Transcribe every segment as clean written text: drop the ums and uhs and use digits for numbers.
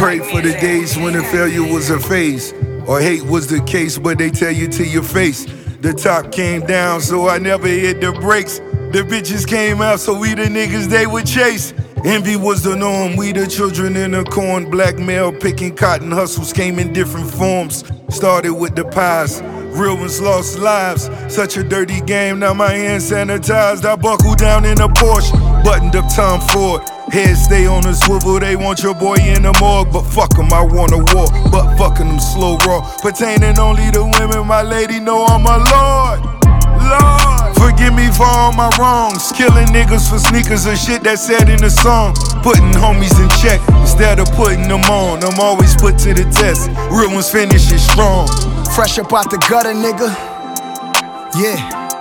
Pray for the days when the failure was a phase, or hate was the case, but they tell you to your face. The top came down, so I never hit the brakes. The bitches came out, so we the niggas they would chase. Envy was the norm, we the children in the corn. Blackmail, picking cotton, hustles came in different forms. Started with the pies, real ones lost lives. Such a dirty game, now my hands sanitized. I buckle down in a Porsche, buttoned up Tom Ford. Head stay on the swivel, they want your boy in the morgue. But fuck 'em, I wanna war, but fucking them slow raw. Pertaining only to women, my lady know I'm a lord. Lord, forgive me for all my wrongs. Killing niggas for sneakers or shit that's said in the song. Putting homies in check instead of putting them on. I'm always put to the test, real ones finish it strong. Fresh up out the gutter, nigga. Yeah.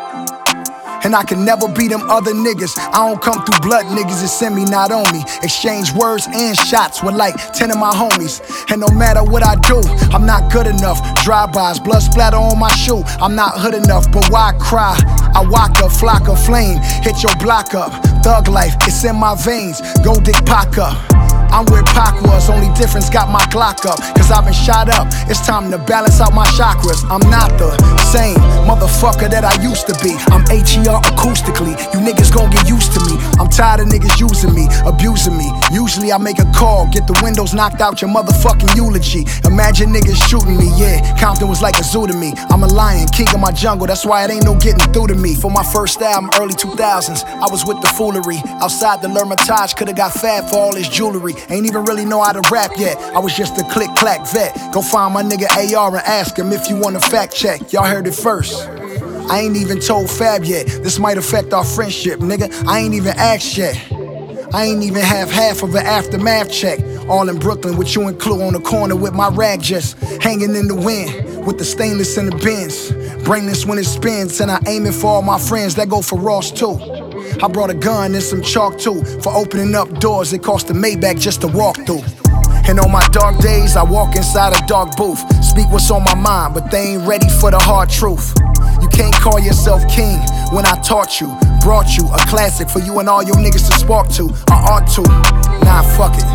And I can never be them other niggas. I don't come through blood, niggas, it's send me, not on me. Exchange words and shots with like 10 of my homies. And no matter what I do, I'm not good enough. Drive-bys, blood splatter on my shoe. I'm not hood enough, but why cry? I walk up, flock of flame, hit your block up. Thug life, it's in my veins. Go dig Pac up. I'm where Pac was, only difference got my Glock up. Cause I've been shot up, it's time to balance out my chakras. I'm not the same motherfucker that I used to be. I'm HER acoustically, you niggas gon' get used to me. I'm tired of niggas using me, abusing me. Usually I make a call, get the windows knocked out your motherfucking eulogy. Imagine niggas shooting me, yeah, Compton was like a zoo to me. I'm a lion, king of my jungle, that's why it ain't no getting through to me. For my first album, early 2000s, I was with the foolery. Outside the L'Hermitage, could've got fat for all his jewelry. Ain't even really know how to rap yet, I was just a click-clack vet. Go find my nigga AR and ask him if you want a fact check. Y'all heard it first. I ain't even told Fab yet, this might affect our friendship, nigga. I ain't even asked yet. I ain't even have half of an aftermath check. All in Brooklyn with you and Clue on the corner with my rag just hanging in the wind. With the stainless in the bins, brainless when it spins. And I aim it for all my friends that go for Ross too. I brought a gun and some chalk too. For opening up doors, it cost a Maybach just to walk through. And on my dark days, I walk inside a dark booth. Speak what's on my mind, but they ain't ready for the hard truth. You can't call yourself king when I taught you. Brought you a classic for you and all your niggas to spark to. I ought to, nah fuck it.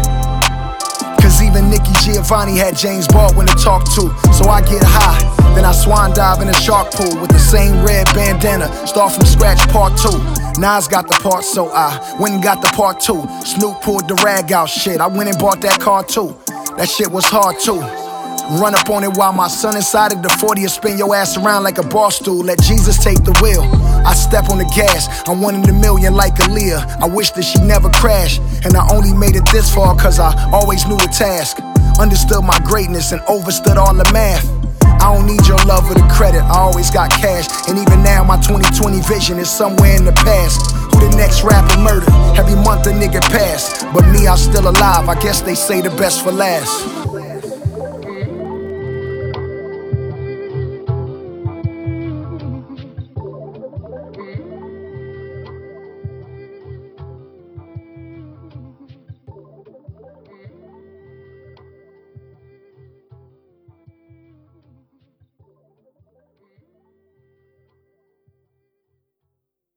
Cause even Nicky Giovanni had James Baldwin to talk to. So I get high, then I swan dive in a shark pool with the same red bandana. Start from scratch, part 2. Nas got the part, so I went and got the part 2. Snoop pulled the rag out, shit, I went and bought that car too. That shit was hard too. Run up on it while my son inside of the 40 and spin your ass around like a bar stool. Let Jesus take the wheel. I step on the gas, I'm 1 in a million like Aaliyah. I wish that she never crashed, and I only made it this far cause I always knew the task. Understood my greatness and overstood all the math. I don't need your love or the credit, I always got cash. And even now my 2020 vision is somewhere in the past. Who the next rapper murdered? Every month a nigga pass. But me, I'm still alive, I guess they say the best for last.